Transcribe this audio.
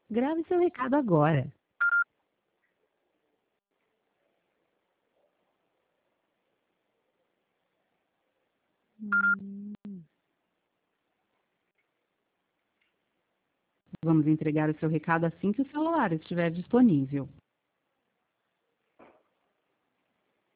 Grave seu recado agora. Vamos entregar o seu recado assim que o celular estiver disponível.